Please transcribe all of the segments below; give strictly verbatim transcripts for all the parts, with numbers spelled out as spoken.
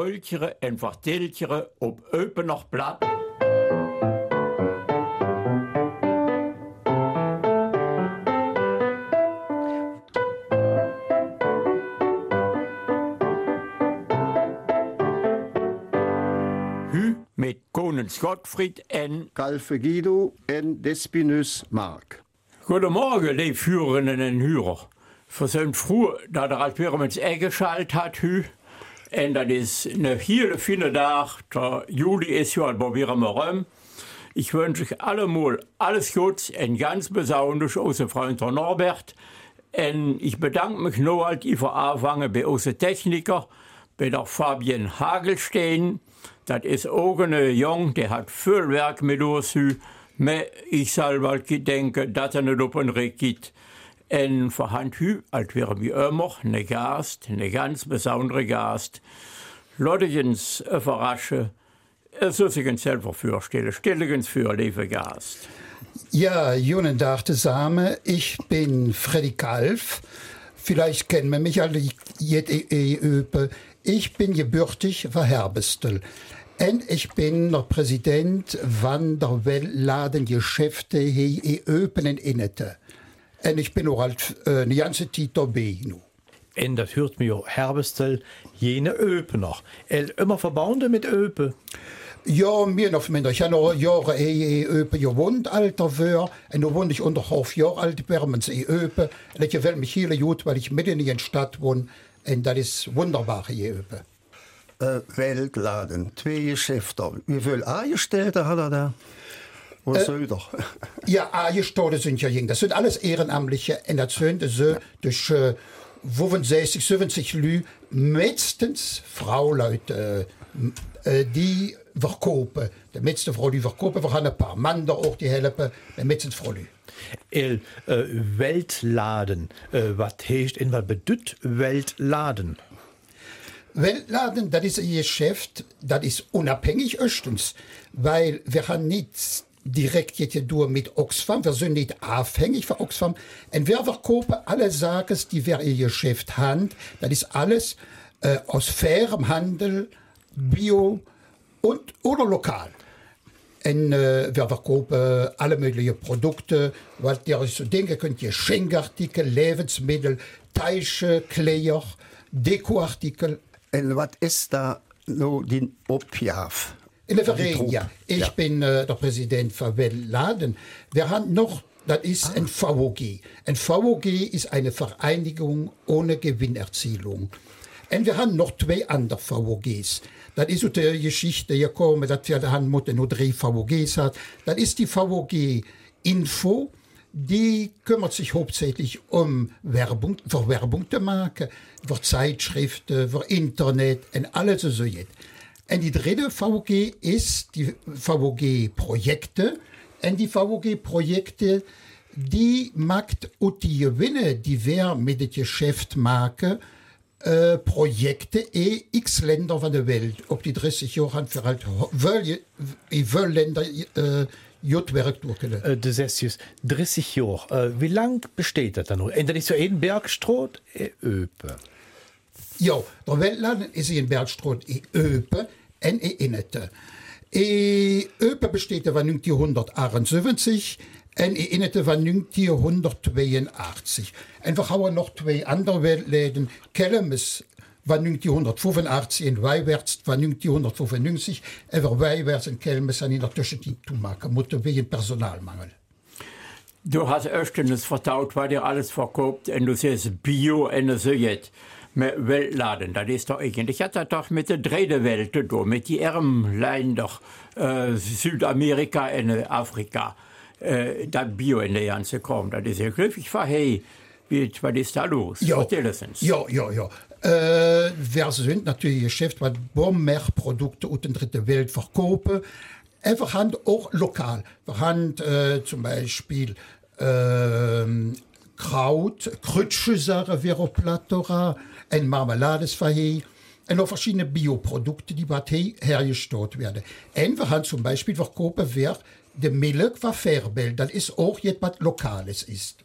Keultjere en verteltjere op opener Blatt. Hu met konings Gottfried en Calve Guido en Despinus Mark. Goedemorgen, lieve Führerinnen en Hurer. We zijn vroeg dat er al weer met z'n geschalt had, hu. En dat is een hele fijne dag. Der Juli is ja al weer maar rum. Ich wünsche euch allemal alles Gutes und ganz besonders unser Freund Norbert. Und ich bedanke mich noch halt für Anfangen bei unseren Techniker, bei der Fabienne Hagelstein. Das ist auch ein Jung, der hat viel Werk mit uns. Aber ich soll mal denken, dass er nicht auf den Weg geht. Und vorhand hü, als wäre wie immer, eine Gast, eine ganz besondere Gast. Loddegens überraschen. Es soll sich uns selber vorstellen. Stellen uns für, liebe Gast. Ja, guten Tag zusammen. Ich bin Freddy Kalf. Vielleicht kennen wir mich alle jetzt. Ich bin gebürtig von Herbestel. Und ich bin der Präsident van der Weltladengeschäfte hier in Eupen en Innete. Und ich bin auch halt äh, eine ganze Zeit dabei. Und das hört mir Herbestel jene Eupen noch. El immer verbunden mit Eupen. Ja, mir noch minder. Ich habe noch Jahre in Eupen gewohnt, alter war. Und da wohne ich unter halb Jahr alt, werden in Eupen. Und ich gefällt mich hier gut, weil ich mitten in der Stadt wohne. Und das ist wunderbar hier Eupen. Äh, Weltladen, zwei Geschäfte. Wie viele Angestellte hat er da? Oder äh, soll er? Ja, Angestellte sind ja jung. Das sind alles Ehrenamtliche. Und das sind so durch äh, fünfundsechzig, siebzig Leute, meistens Frauleute, äh, die verkopen. De meeste Frau die verkopen. Wir haben ein paar Männer auch, die helfen. De meeste Frau die. El äh, Weltladen, äh, was heißt und was bedeutet Weltladen? Weltladen, das ist ein Geschäft, das ist unabhängig erstens, weil wir haben nicht direkt jetzt durch mit Oxfam, wir sind nicht abhängig von Oxfam. Und wir verkaufen alle Sachen, die wir in Geschäft haben, das ist alles äh, aus fairem Handel, bio und oder lokal. Und äh, wir verkaufen alle möglichen Produkte, was ihr so denken könnt, ihr Schenkartikel, Lebensmittel, Teiche, Kleider, Dekoartikel. Und was ist da noch die Objav? In der Verein, ja. Ich ja. bin äh, der Präsident von Weltladen. Wir haben noch, das ist ah. ein V O G. Ein V O G ist eine Vereinigung ohne Gewinnerzielung. Und wir haben noch zwei andere V O Gs. Das ist so die Geschichte gekommen, dass wir da haben nur drei V O Gs hat. Das ist die V O G Info. Die kümmert sich hauptsächlich um Werbung, für Werbung der Marke, für Zeitschriften, für Internet und alles so jetzt. Und die dritte V O G ist die V O G-Projekte. Und die V O G-Projekte, die macht und die Gewinne, die wir mit dem Geschäft machen, äh, Projekte in x Länder von der Welt. Ob die dreißig Jahre haben, für halt, in welchen Länder, äh, Jotwerk durchgelegt. Äh, das heißt jetzt dreißig Jahre. Äh, wie lang besteht das dann noch? Und das ist so ein Bergstraat in Eupen. Ja, der Weltladen ist in Bergstraat in Eupen und in Innete. In Eupen besteht er von neunzehnhundertachtundsiebzig und in Innete von neunzehnhundertzweiundachtzig. Einfach haben wir noch zwei andere Weltläden. Kellemes von neunzehnhundertfünfundachtzig und Weiwärts von neunzehnhundertfünfundneunzig. Aber Weiwärts und Kelmes sind in der Zwischenzeit zu machen, wegen Personalmangel. Du hast erstens vertraut, was ihr alles verkauft, und du siehst Bio und so jetzt. Mit Weltladen, das ist doch eigentlich, hat das doch mit der dritten Welt zu tun, mit den armen Ländern, äh, Südamerika und Afrika, äh, das Bio in der ganze kommt. Das ist ja glücklich für hey, was ist da los? Ja, Erzähl es uns. Ja, ja, ja. Äh, wir sind natürlich ein Geschäft, was mehr Produkte aus der dritten Welt verkaufen. Und wir haben auch lokal. Wir haben äh, zum Beispiel äh, Kraut, Krütschesachen, Veroplatora, ein Marmeladesverhey und noch verschiedene Bioprodukte, die hier hergestellt werden. Und wir haben zum Beispiel verkaufen wir die Milch von Fairbel. Das ist auch etwas Lokales ist.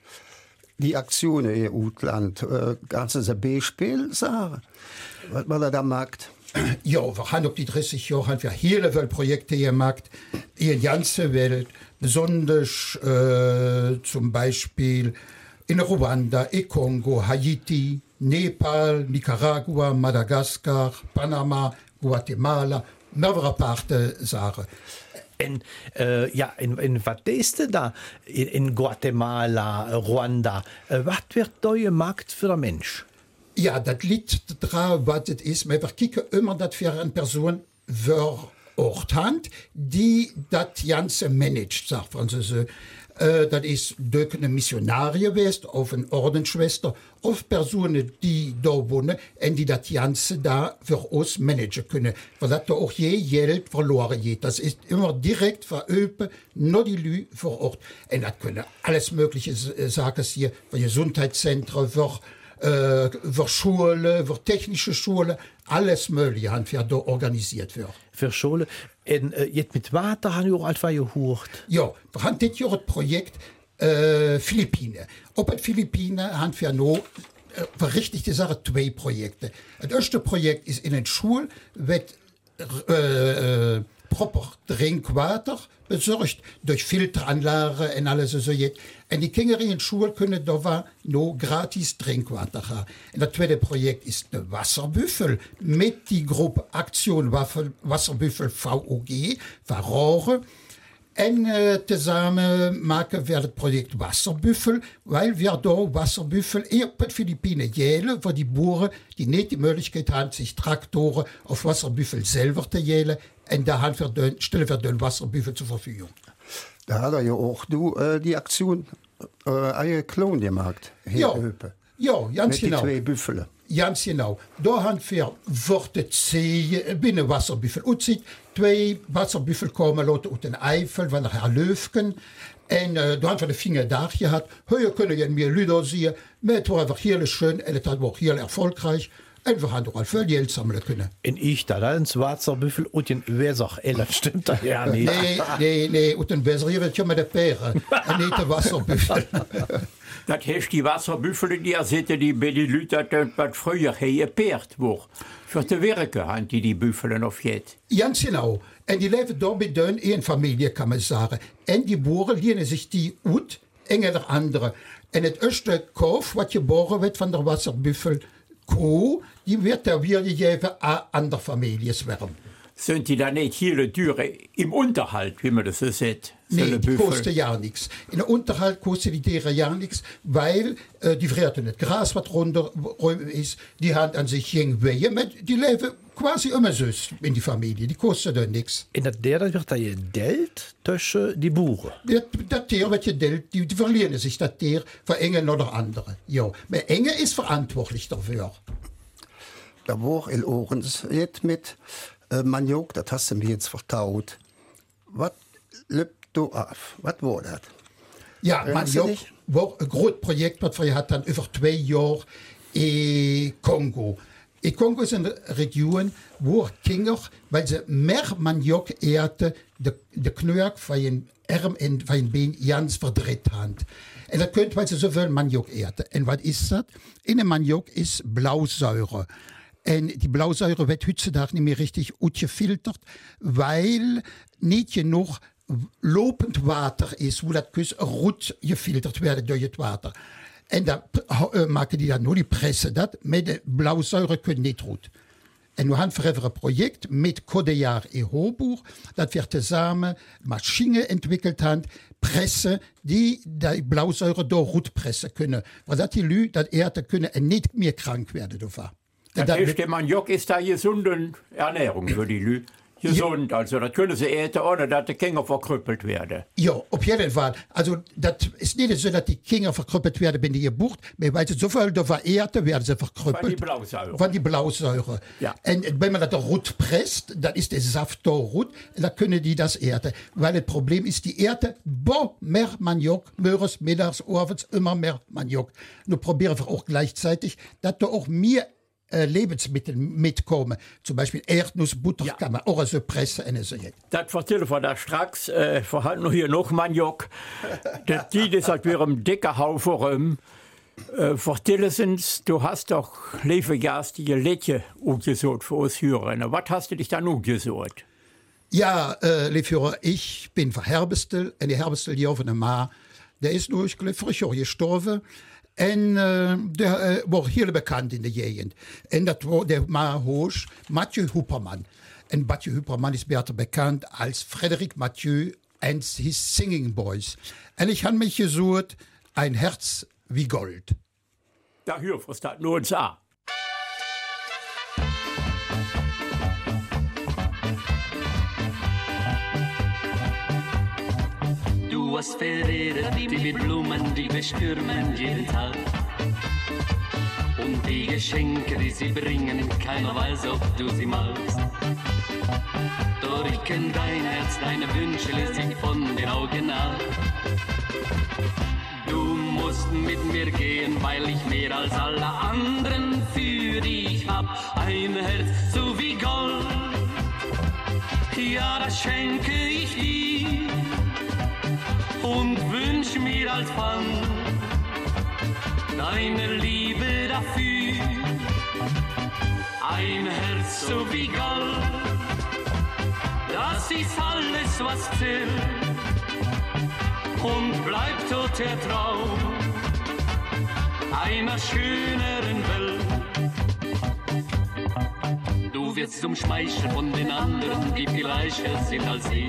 Die Aktionen im Ausland, äh, kannst du ein Beispiel sagen, was man da macht? Ja, wir haben op die dreißig Jahre haben wir hele Welt Projekte gemacht in der ganzen Welt, besonders äh, zum Beispiel in Ruanda, in Kongo, Haiti, Nepal, Nicaragua, Madagaskar, Panama, Guatemala, mehrere Parte Sachen. En, uh, ja, en, en wat is er da in, in Guatemala, Ruanda? Uh, wat werd daar gemaakt voor een mens? Ja, dat liegt daran, was es ist. Wir kicken immer, dass wir eine Person vor Ort haben, die das Ganze managt, sagt man so. Äh, das ist durch eine Missionarie gewesen, auf eine Ordensschwester, auf Personen, die da wohnen und die das Ganze da für uns managen können. Weil das da auch je Geld verloren geht. Das ist immer direkt veröpen, nur die Leute vor Ort. Und das können alles mögliche Sachen hier, für Gesundheitszentren, für Äh, für Schulen, für technische Schulen, alles Mögliche haben wir da organisiert. Für, für Schulen. Und äh, jetzt mit Water haben wir auch etwas gehört. Ja, wir haben dieses Jahr das Projekt äh, Philippinen. Auf den Philippinen haben wir noch äh, verrichtete Sache zwei Projekte. Das erste Projekt ist in den Schulen, wird äh, äh, proper Trinkwasser besorgt durch Filteranlagen und alles so jetzt. Und die Kinder in der Schule können da noch gratis Trinkwasser haben. Und das zweite Projekt ist der Wasserbüffel mit der Gruppe Aktion Wasserbüffel V O G, Verrohren. Und äh, zusammen machen wir das Projekt Wasserbüffel, weil wir da Wasserbüffel eher bei den Philippinen jählen, wo die Bauern, die nicht die Möglichkeit haben, sich Traktoren auf Wasserbüffel selber zu jählen. Und da haben wir den, stellen wir den Wasserbüffel zur Verfügung. Da hat er ja auch du, äh, die Aktion äh, einen Klon gemacht. Ja, ja, ganz mit genau. Mit die zwei Büffel. Ganz genau. Da haben wir Worte zehn binnen Wasserbüffel. Und sie zwei Wasserbüffel kommen lassen aus den Eifel, wenn er Löfken. Und äh, da haben wir den Finger da gehabt. Hier können wir Leute sehen. Es war einfach hier schön und es war auch hier erfolgreich. Und wir haben doch auch viel Geld sammeln können. Und ich da, da ein Wasserbüffel und den Weser. Ey, das stimmt da ja nicht. Nee, nee, nee. Und den Weser, hier wird ja mit der Pere. Und nicht der Wasserbüffel. Das heißt, die Wasserbüffel, die ersetzen die bei den Leuten, was früher hier gepaart wurde. Für die Werke haben die die Büffel auf jetzt. Ganz genau. Und die leben da mit denen in Familie, kann man sagen. Und die Bauern lehnen sich die ut, enger der andere. Und das erste Kauf, was geboren wird von der Wasserbüffel, Kuh, die wird der wiedergegeben an der Familie werden. Sind die dann nicht hier Türe im Unterhalt, wie man das so sieht? Nee, die kosten ja nichts. In der Unterhalt kosten die Tiere ja nichts, weil äh, die fressen nicht Gras, was runter ist. Die haben an sich irgendwie, die leben quasi immer so in die Familie. Die kosten dann nichts. In der Derde wird da gedeelt zwischen die Bauern. Das, das Tier wird gedeelt, die, die verlieren sich das Tier für Engel oder andere. Ja, aber Engel ist verantwortlich dafür. Da war in Ohrens jetzt mit äh, Maniok, das hast du mir jetzt vertaut. Was lebt du auf? Was war das? Ja, Maniok war ein großes Projekt, das wir hatten über zwei Jahre in Kongo. In Kongo ist eine Region, wo Kinder, weil sie mehr Maniok ernten, de, de Knöchel von den Arm und von den Beinen ganz verdreht haben. Und das könnte, weil sie so viel Maniok ernten. Und was ist das? In dem Maniok ist Blausäure. Und die Blausäure wird heutzutage nicht mehr richtig ausgefiltert, weil nicht genug lopend Wasser ist, wo das Küss rot gefiltert wird durch das Wasser. Und da äh, machen die dann nur die Presse, das mit der Blausäure können nicht rot. Und wir haben für ein Projekt mit Codejar in Hoburg, das wir zusammen Maschinen entwickelt haben, Presse, die die Blausäure da rot pressen können. Weil das die Leute, das Erde können und nicht mehr krank werden davon. Das heißt, der Maniok ist da gesunde Ernährung für die Leute. Gesund, ja. Also das können sie essen, ohne dass die Kinder verkrüppelt werden. Ja, auf jeden Fall. Also das ist nicht so, dass die Kinder verkrüppelt werden bei der Geburt, aber weil sie so viel davon ernten, werden sie verkrüppelt. Von die Blausäure. Von die Blausäure. Ja. Und wenn man das rot presst, dann ist der Saft da rot, dann können die das ernten. Weil das Problem ist, die Ernte, boah, mehr Maniok, morgens, mittags, abends, immer mehr Maniok. Nur probieren wir auch gleichzeitig, dass da auch mehr Lebensmittel mitkommen. Zum Beispiel Erdnuss, Butter, ja. Kann man auch so pressen. Und so. Das erzählen wir da straks. Äh, wir haben hier noch Maniok. Das die ist halt wieder ein dicker Haufen rum. Äh, Vertellens, du hast doch lebengastige Liedje aufgesucht für uns Hörer. Was hast du dich dann aufgesucht? Ja, äh, liebe Führer, ich bin von Herbestel en die Herbestel hier van de Ma, der ist nur, ich glaube, frisch auch gestorben. En uh, der uh, war heel bekannt in der Gegend. En dat war der Ma hoog, Mathieu Huppermann. En Mathieu Huppermann ist beter bekannt als Frédéric Mathieu and his Singing Boys. En ich habe mich gesucht, ein Herz wie Gold. Da hör, was das nur uns an. Du hast verehrt die mit Blumen, die bestürmen jeden Tag. Und die Geschenke, die sie bringen, keiner weiß, ob du sie magst. Doch ich kenn dein Herz, deine Wünsche lässt sich von den Augen ab. Du musst mit mir gehen, weil ich mehr als alle anderen für dich hab. Ein Herz so wie Gold, ja, das schenke ich dir. Und wünsch mir als Pfand deine Liebe dafür. Ein Herz so wie Gold, das ist alles, was zählt. Und bleibt dort der Traum einer schöneren Welt. Du wirst zum Schmeichel von den anderen, die viel reicher sind als ich.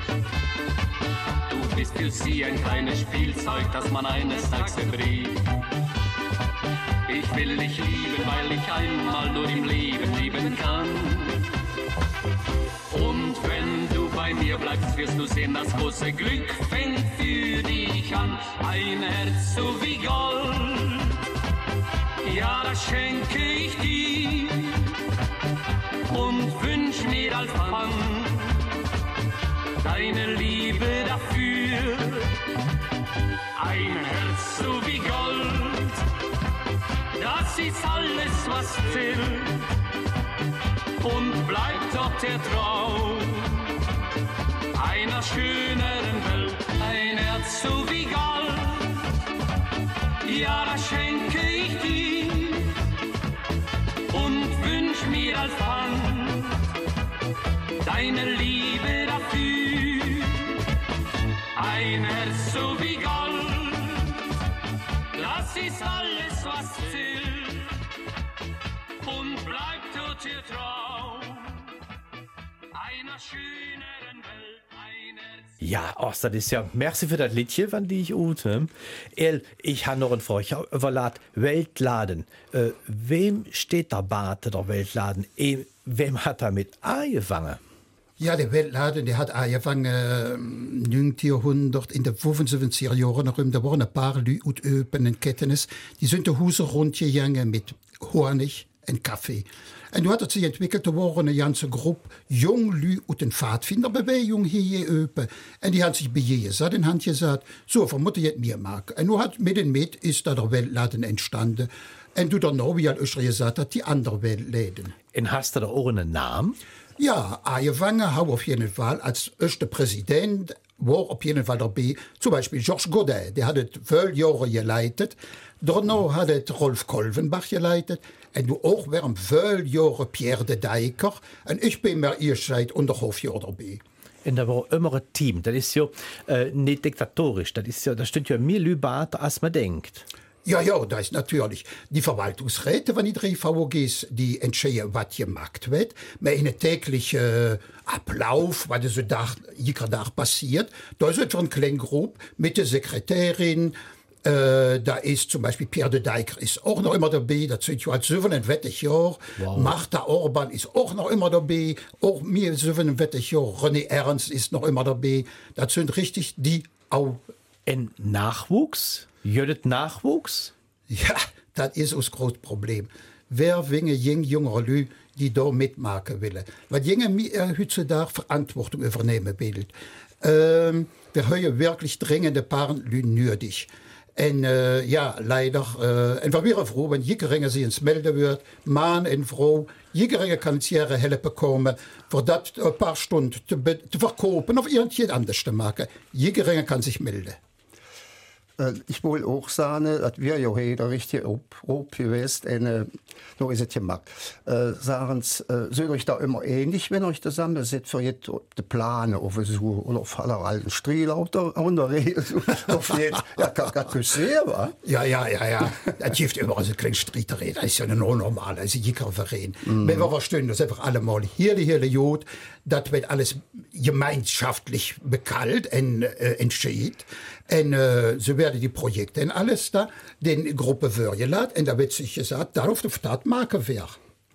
Du bist für sie ein kleines Spielzeug, das man eines Tages verbrieft. Ich will dich lieben, weil ich einmal nur im Leben lieben kann. Und wenn du bei mir bleibst, wirst du sehen, das große Glück fängt für dich an. Ein Herz so wie Gold, ja, das schenke ich dir. Und wünsch mir als Pfand deine Liebe dafür. Ein Herz so wie Gold, das ist alles, was zählt. Und bleibt doch der Traum einer schöneren Welt. Ein Herz so wie Gold, ja, das schenke ich dir. Und wünsch mir als Pfand deine Liebe dafür. Ein Herz so wie Gold, das ist alles, was zählt. Und bleibt dort der Traum einer schöneren Welt. Ein Herz. Ja, oh, das ist ja, merci für das Liedchen, wann die ich ute. El, ich habe noch eine Frage, ich habe überlegt, Weltladen. Äh, wem steht der Bate der Weltladen? E, wem hat er mit angefangen? Ja, der Weltladen, der hat angefangen äh, neunzehnhundert, in den fünfundsiebziger Jahren herum. Da waren ein paar Leute aus Öpen und Kettenes, die sind die Hause rundgegangen mit Honig und Kaffee. Und du hat sich entwickelt, da war eine ganze Gruppe jung Leute aus den Pfadfinderbewegung hier in Öpen. Und die haben sich bei ihr gesagt und haben gesagt, so, wir müssen jetzt mehr machen. Und nu hat mit den mit ist da der Weltladen entstanden. Und du dann noch, wie halt euch gesagt hat, die anderen Weltläden. Und hast du da auch einen Namen? Ja, angefangen habe auf jeden Fall als erster Präsident, war auf jeden Fall dabei, zum Beispiel Georges Godet, der hat es zwölf Jahre geleitet, danach hat es Rolf Kolvenbach geleitet, und du auch während zwölf Jahre Pierre de Dijker, und ich bin mir erst seit anderthalb Jahren dabei. Und da war immer ein Team, das ist ja äh, nicht diktatorisch, das, ist ja, das stimmt ja mehr Leute, als man denkt. Ja, ja, das ist natürlich. Die Verwaltungsräte von den drei V O Gs, die entscheiden, was gemacht wird. Mit einem täglichen äh, Ablauf, was so jeden Tag passiert. Da ist eine kleine Gruppe mit der Sekretärin. Äh, da ist zum Beispiel Pierre de Dijker ist auch noch immer dabei. Das sind ja siebenundvierzig Jahre. Wow. Martha Orban ist auch noch immer dabei. Auch mir siebenundvierzig Jahre. René Ernst ist noch immer dabei. Das sind richtig die auch. Ein Nachwuchs? Jödet Nachwuchs? Ja, das ist das große Problem. Wer winge jung, jüngere Leute, die da mitmachen wollen? Weil junge äh, heutzutage Verantwortung übernehmen will. Ähm, wir haben wirklich dringende paar Leute nötig. Und äh, ja, leider, äh, und wir wären froh, wenn jegeringe sie ins melden wird, Mann und Frau, jegeringe kann es ihre Hilfe bekommen, für das ein paar Stunden zu, zu verkaufen, auf irgendjemand anders zu machen. Jegeringe kann sich melden. äh, ich will auch sagen, das wäre ja jeder richtig grob gewesen. Und äh, so ist es gemacht. Äh, sagen Sie, äh, seid euch da immer ähnlich, wenn euch zusammen seid, für jetzt die Pläne auf so, oder auf aller alten Stil auf der Rede? Auf jetzt, ja, kann das sehen, wa? Ja, ja, ja, ja. Das gibt immer so kleine Streiterei. Das ist ja nur normal. Das ist jeder Verein. Mm. Wenn wir verstehen, das einfach alle mal hier, hier, Jod, das wird alles gemeinschaftlich bekalt und äh, entschieden. Und äh, so werden die Projekte und alles da den Gruppe vorgeladen. Und da wird sich gesagt, darauf die Stadt machen wir.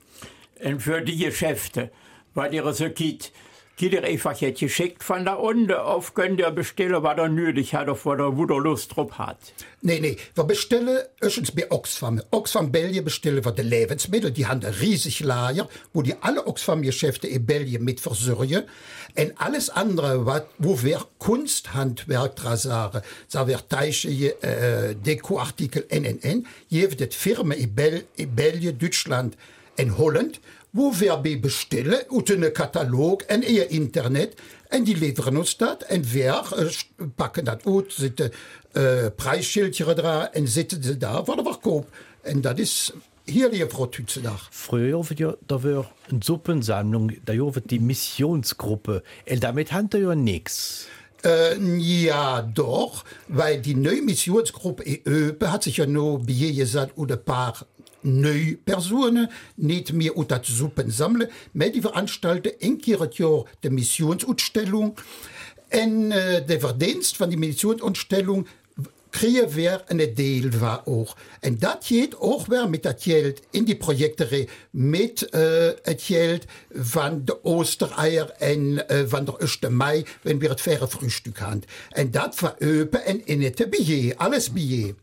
Und für die Geschäfte, weil ihr so geht, geht ihr einfach jetzt geschickt von da unten auf, könnt ihr bestellen, was ihr nötig hat, auf was ihr wo ihr Lust drauf hat. Nee, nee, wir bestellen erstens bei Oxfam. Oxfam Belgien bestellen wir die Lebensmittel, die haben ein riesig Lager, wo die alle Oxfam-Geschäfte in Belgien mit versorgen. Und alles andere, wat, wo wir Kunsthandwerk dran sagen, sagen wir Teiche, äh, Dekoartikel, en en en, je het Firmen in, Bel in Belgien, Deutschland und Holland, wo wir bei bestellen, und einen Katalog und ihr Internet, und die liefern uns das, und wir äh, packen das aus, sitzen äh, Preisschildchen dran, und sitzen sie da, wo wir kaufen. Und das ist hier die Frau Tützenach. Früher ja, da war eine Suppensammlung, da war die Missionsgruppe, und damit hat er ja nichts. Äh, ja, doch, weil die neue Missionsgruppe in Öpe hat sich ja nur, wie je gesagt, oder ein paar neue Personen, nicht mehr unter die Suppen sammeln, aber die veranstalten ein Jahr die Missionsausstellung. Und äh, der Verdienst von der Missionsausstellung kriegen wir einen Deal war auch. Und das geht auch wer mit das Geld in die Projekte rein, mit äh, das Geld von der Ostereier und äh, von der ersten Mai, wenn wir das faire Frühstück haben. Und das veröpen und in das Billet, alles Billet.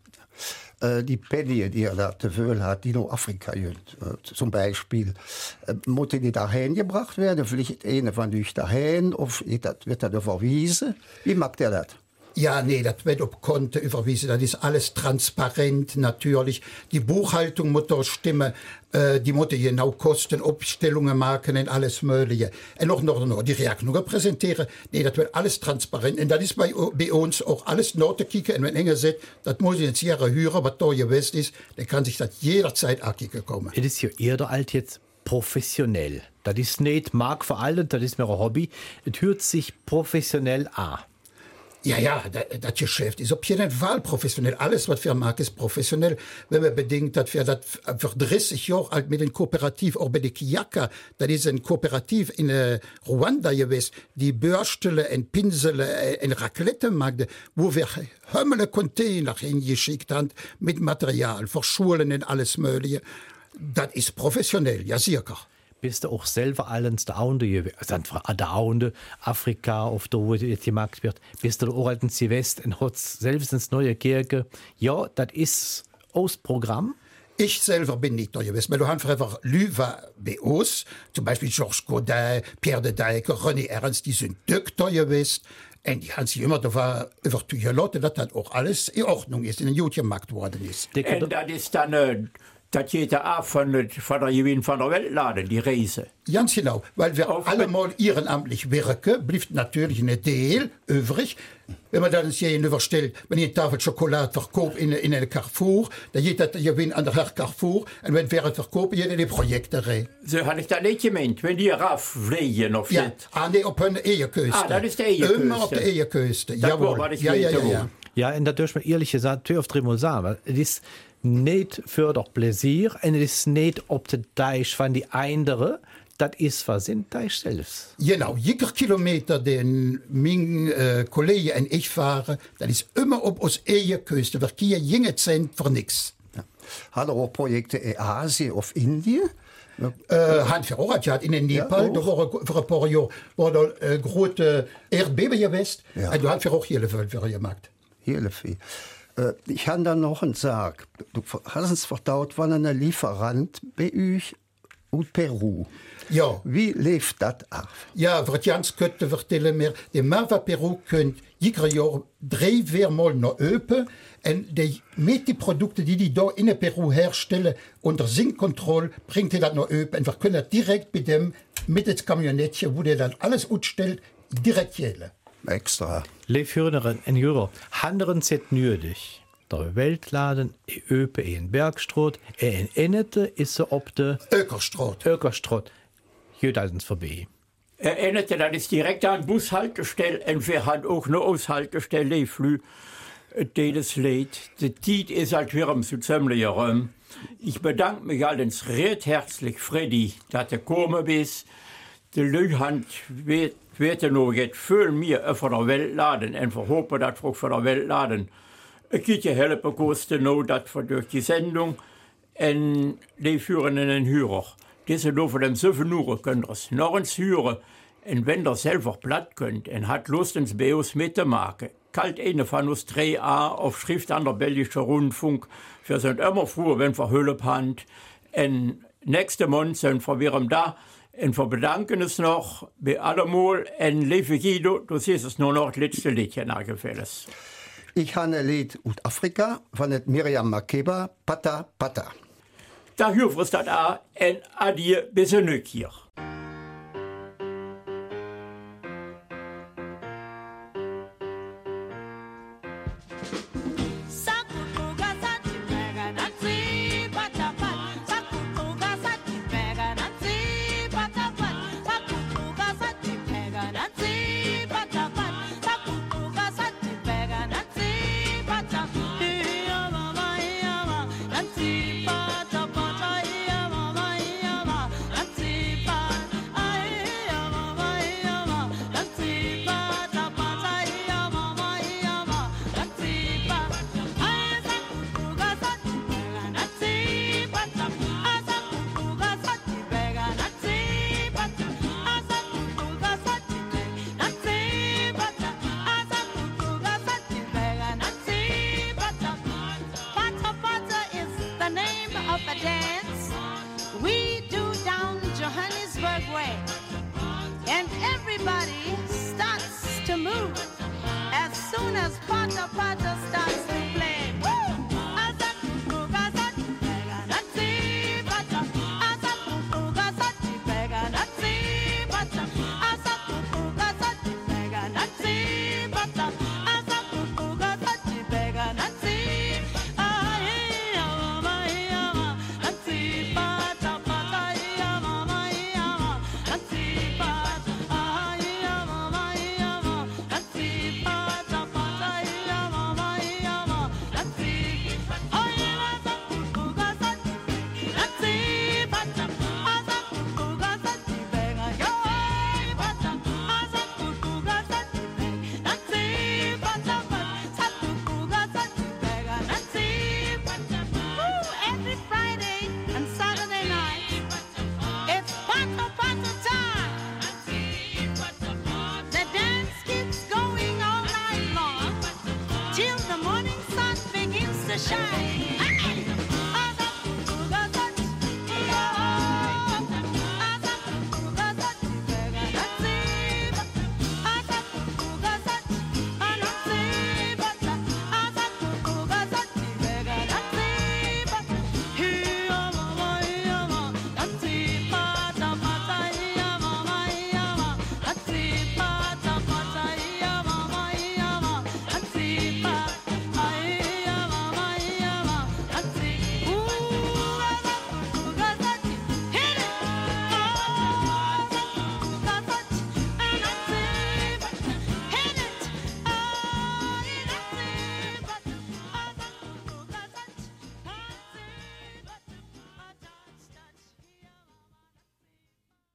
Die Penny, die er da te veel hat, die nach Afrika geht, äh, zum Beispiel, äh, muss die dahin gebracht werden? Vielleicht eine von euch dahin, oder wird das überwiesen? Wie macht er das? Ja, nee, das wird auf Konto überwiesen. Das ist alles transparent, natürlich. Die Buchhaltung muss da stimmen. Äh, die muss genau Kosten, Abstellungen machen und alles Mögliche. Und noch, noch, noch die Rechnungen präsentieren. Nee, das wird alles transparent. Und das ist bei, bei uns auch alles Notenkicken. Und wenn einer sagt, das muss ich jetzt hier hören, was da gewesen ist, dann kann sich das jederzeit ankicken kommen. Es ist ja eher als jetzt professionell. Das ist nicht Mark für alle, das ist mir ein Hobby. Es hört sich professionell an. Ja, ja, das Geschäft ist auf jeden Fall professionell. Alles, was wir machen, ist professionell. Wenn man bedenkt, dass wir das für dreißig Jahre alt mit dem Kooperativ, auch bei der Kiyaka, das ist ein Kooperativ in äh, Ruanda gewesen, die Bürstele und Pinsel äh, und Raclette machten, wo wir Hömmele Container hingeschickt haben mit Material, für Schulen und alles Mögliche. Das ist professionell, ja, sicher. Bist du auch selber allens der Aunde, also der Aunde, Afrika, auf der wo jetzt gemacht wird, bist du auch als Silvester und hat selbst ins neue Kirche. Ja, das ist aus Programm. Ich selber bin nicht da gewesen, weil du hast einfach Lüva bei uns, zum Beispiel Georges Godin, Pierre de Dijker, René Ernst, die sind dick da gewesen. Und die haben sich immer da über die gelassen, dass das auch alles in Ordnung ist, in den Jut gemacht worden ist. Und das ist dann... Äh Das geht ja auch von, von der Gewinn von der Weltlade, die Reise. Ganz genau, weil wir Auf alle mal ehrenamtlich wirken, bleibt natürlich eine Deal übrig. Wenn man dann hier überstellt, wenn ihr eine Tafel Schokolade verkauft in, in einem Carrefour, dann geht das Gewinn an der Carrefour und wenn wir verkaufen, jeder die Projekte rein. So habe ich das nicht gemeint, wenn die rauf fliegen auf ja, ah, nee, auf eine Eheküste. Ah, das ist die Eheküste. Immer auf der Eheküste, jawohl. Ja, ja, ja, ja. Ja, und da dürfen wir ehrlich gesagt, auf Dremel sagen, es ist nicht für das Pläsier und es ist nicht ob der Deich von die andere, das ist was sind Deich selbst. Genau, jeder Kilometer, den mein äh, Kollege und ich fahren, das ist immer auf uns Eheküste. Wir kriegen jinge Cent für nichts. Ja. Hat er auch Projekte in Asien auf Indien? Ja. Äh, Hans Verhorat hat in Nepal, ja, da war vor ein paar Jahren war da äh, große Erdbeben gewesen. Ja. Und du hast auch hier Welt gemacht. Hier viel. Ich habe dann noch einen Sag. Du hast es verdaut, wann ein Lieferant bei euch und Peru. Ja. Wie lebt das ab? Ja, wat Jans könnte vertellen mehr. De Mava Peru könnt ieder Jahr drei viermal nach Öpen. Und die, mit die Produkte, die die da in Peru herstellen, unter Sinkkontrolle, bringt die das nach Öpen. Und wir können direkt bei dem, mit dem Kamionettchen, wo der dann alles ausstellt, direkt jählen. extra. Leefhörneren en Jürer, handeren zet nürdig. Der Weltladen, e Öpe, e in Bergstroot, e in Innete is ze op de Ökerstraat. Ökerstraat. Jödalens voorbij. Erinnerte, das ist direkt an Bushaltestelle und wir haben auch eine Aushaltestelle, Leeflü, die das lädt. Die Zeit ist halt wieder am zusammengekommen. Ich bedanke mich allens recht herzlich, Freddy, dass du gekommen bist. Die Leute haben, werden noch jetzt viel mehr für der Welt laden und wir hoffen, dass wir auch für der Welt laden. Es geht ja helfen, kosten noch, dass wir durch die Sendung und die führen einen Hörer. Diese nur von dem sieben Uhr könnt ihr es noch ins hören. Und wenn ihr selber platt könnt und hat Lust ins B O S mitzumachen, kalt eine von uns drei A auf Schrift an der belgischen Rundfunk. Wir sind immer froh, wenn wir Hülle haben. Und nächsten Monat sind wir wieder da. Und wir bedanken uns noch bei allemal. Und liebe Guido, du siehst es nur noch das letzte Liedchen angefällt. Ich habe ein Lied aus Afrika von der Miriam Makeba, Pata Pata. Da hören wir uns das an und adieu bis in hier. Shine.